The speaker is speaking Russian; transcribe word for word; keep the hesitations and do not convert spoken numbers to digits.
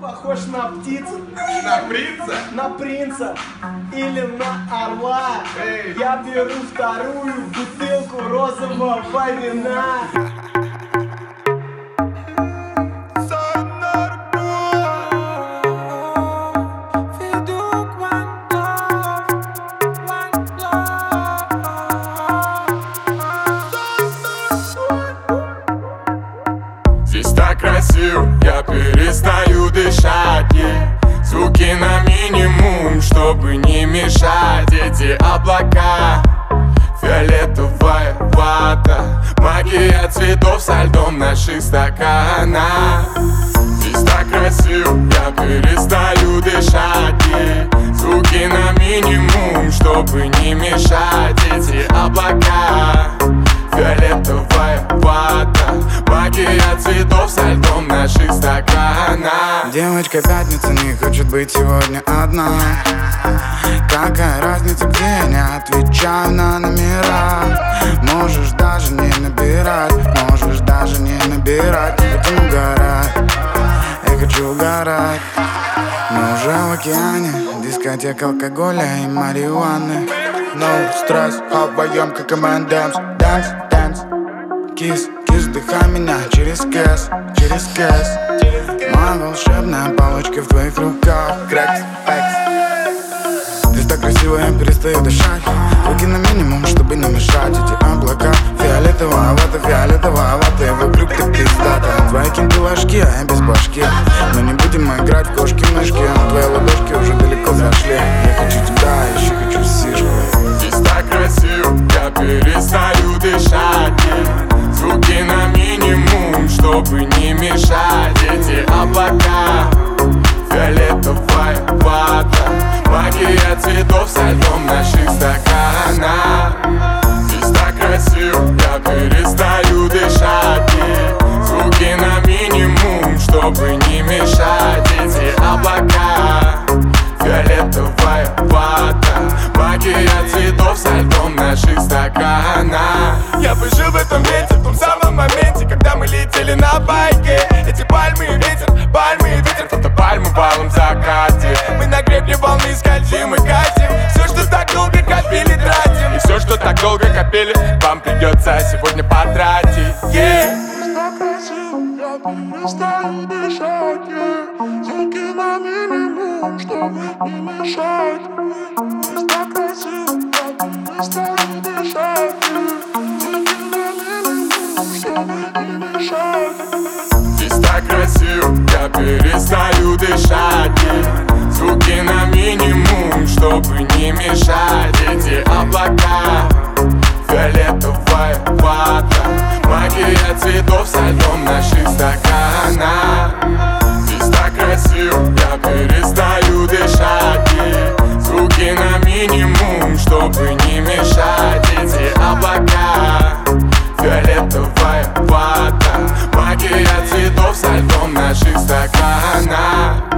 Похож на птицу. На принца? На принца. Или на орла. Эй. Я беру вторую бутылку розового вина. Здесь так красиво, я перестаю дышать, yeah. Звуки на минимум, чтобы не мешать. Эти облака, фиолетовая вата, магия цветов со льдом наших стаканах. Здесь так красиво, я перестаю дышать, yeah. Звуки на минимум, чтобы не мешать. Эти облака, фиолетовая вата, магия цветов со льдом наших стаканах. Девочка пятница не хочет быть сегодня одна. Какая разница, где я не отвечаю на номера. Можешь даже не набирать, можешь даже не набирать. Хотим угорать, я хочу угорать. Мы уже в океане, дискотека алкоголя и марихуаны. No стресс, а вдвоем как эм энд эмс. Dance, dance, кис, кис, вдыхай меня через кэс, через кэс. Моя волшебная палочка в твоих руках. Крэкс, экс. Здесь так красиво, я перестаю дышать. Руки на минимум, чтобы не мешать. Эти облака, фиолетовая вата, фиолетовая вата. И вокруг ты пиздата. Твои кенты ложки, а я без башки. Но не будем играть в кошки-мышки. Твои ладошки уже далеко зашли. Я хочу тебя, еще хочу сишку. Здесь так красиво, я перестаю дышать, yeah. Звуки на минимум, чтобы не мешать. Эти облака, фиолетовая вата, магия цветов со льдом наших стаканах. Здесь так красиво, я перестаю дышать, yeah. Звуки на минимум, чтобы не мешать. Эти облака, фиолетовая вата, магия цветов со льдом наших стаканах. Я бы жил в этом месте, в том самом моменте, когда мы летели на байке. Эти пальмы и ветер, пальмы и ветер, фотопальмы в алом закате. Мы на гребне волны скользим и катим. Все, что так долго копили, тратим. И все, что так долго копили, вам придется сегодня потратить, yeah. Так красиво, я перестаю дышать, yeah. Звуки на минимум, чтобы не мешать. Здесь так красиво, я перестаю дышать, yeah. Звуки на минимум, чтобы не мешать. Здесь так красиво, я перестаю дышать, yeah. Звуки на минимум, чтобы не мешать. Эти облака, фиолетовая вата, магия цветов со льдом наших стаканах. Здесь так красиво, я перестаю дышать, yeah. Звуки на минимум, чтобы не мешать. Эти облака, фиолетовая вата, магия цветов со льдом наших стаканах.